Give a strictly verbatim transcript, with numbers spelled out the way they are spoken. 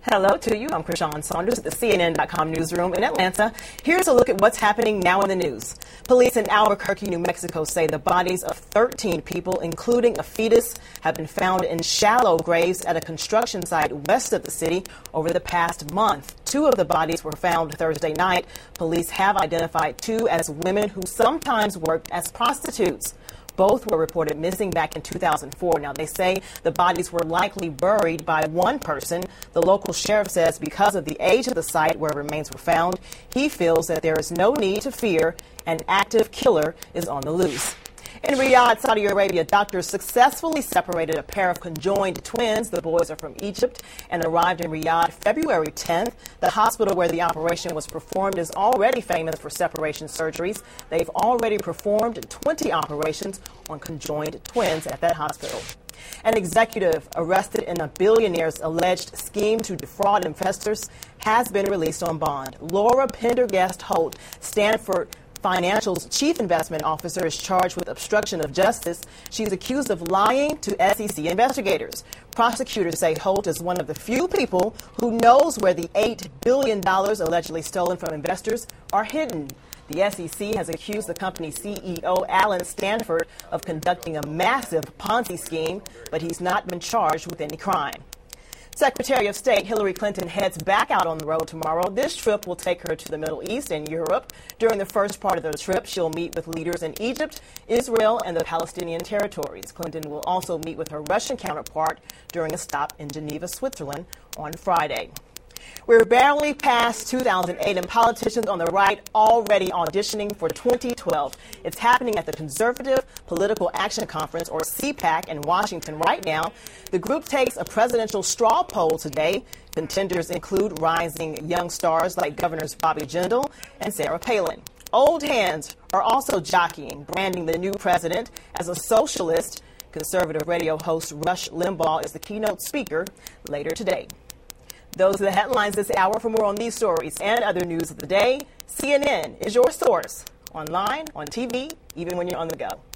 Hello to you. I'm Krishan Saunders at the C N N dot com newsroom in Atlanta. Here's a look at what's happening now in the news. Police in Albuquerque, New Mexico say the bodies of thirteen people, including a fetus, have been found in shallow graves at a construction site west of the city over the past month. Two of the bodies were found Thursday night. Police have identified two as women who sometimes worked as prostitutes. Both were reported missing back in two thousand four. Now, they say the bodies were likely buried by one person. The local sheriff says because of the age of the site where remains were found, he feels that there is no need to fear an active killer is on the loose. In Riyadh, Saudi Arabia, doctors successfully separated a pair of conjoined twins. The boys are from Egypt and arrived in Riyadh February tenth. The hospital where the operation was performed is already famous for separation surgeries. They've already performed twenty operations on conjoined twins at that hospital. An executive arrested in a billionaire's alleged scheme to defraud investors has been released on bond. Laura Pendergast Holt, Stanford Financial's chief investment officer, is charged with obstruction of justice. She's accused of lying to S E C investigators. Prosecutors say Holt is one of the few people who knows where the eight billion dollars allegedly stolen from investors are hidden. The S E C has accused the company's C E O, Alan Stanford, of conducting a massive Ponzi scheme, but he's not been charged with any crime. Secretary of State Hillary Clinton heads back out on the road tomorrow. This trip will take her to the Middle East and Europe. During the first part of the trip, she'll meet with leaders in Egypt, Israel, and the Palestinian territories. Clinton will also meet with her Russian counterpart during a stop in Geneva, Switzerland on Friday. We're barely past two thousand eight, and politicians on the right already auditioning for twenty twelve. It's happening at the Conservative Political Action Conference, or C PAC, in Washington right now. The group takes a presidential straw poll today. Contenders include rising young stars like Governors Bobby Jindal and Sarah Palin. Old hands are also jockeying, branding the new president as a socialist. Conservative radio host Rush Limbaugh is the keynote speaker later today. Those are the headlines this hour. For more on these stories and other news of the day, C N N is your source, online, on T V, even when you're on the go.